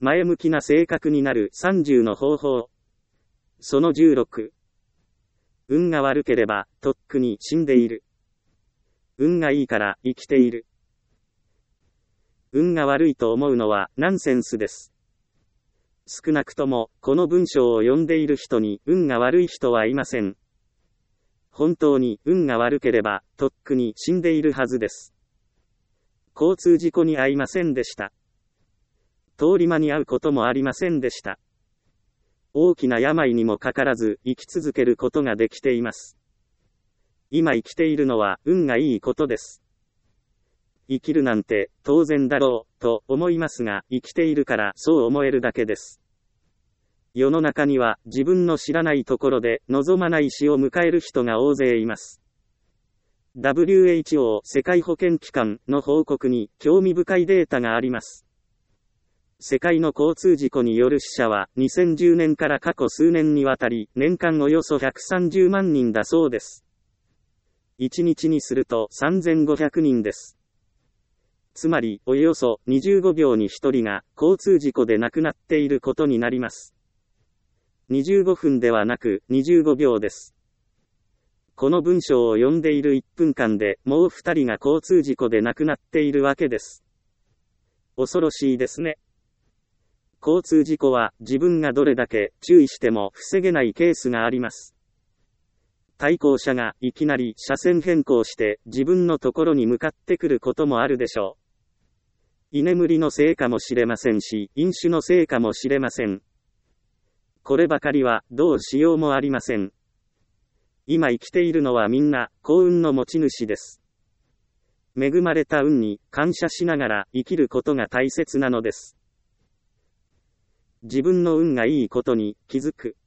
前向きな性格になる30の方法。その16。運が悪ければ、とっくに死んでいる。運がいいから生きている。運が悪いと思うのはナンセンスです。少なくとも、この文章を読んでいる人に運が悪い人はいません。本当に運が悪ければ、とっくに死んでいるはずです。交通事故に遭いませんでした。通り魔に遭うこともありませんでした。大きな病にもかからず生き続けることができています。今生きているのは運がいいことです。生きるなんて当然だろうと思いますが、生きているからそう思えるだけです。世の中には自分の知らないところで望まない死を迎える人が大勢います。WHO 世界保健機関の報告に興味深いデータがあります。世界の交通事故による死者は2010年から過去数年にわたり年間およそ130万人だそうです。1日にすると3500人です。つまりおよそ25秒に1人が交通事故で亡くなっていることになります。25分ではなく25秒です。この文章を読んでいる1分間でもう2人が交通事故で亡くなっているわけです。恐ろしいですね。交通事故は自分がどれだけ注意しても防げないケースがあります。対向車がいきなり車線変更して自分のところに向かってくることもあるでしょう。居眠りのせいかもしれませんし、飲酒のせいかもしれません。こればかりはどうしようもありません。今生きているのはみんな幸運の持ち主です。恵まれた運に感謝しながら生きることが大切なのです。自分の運がいいことに気づく。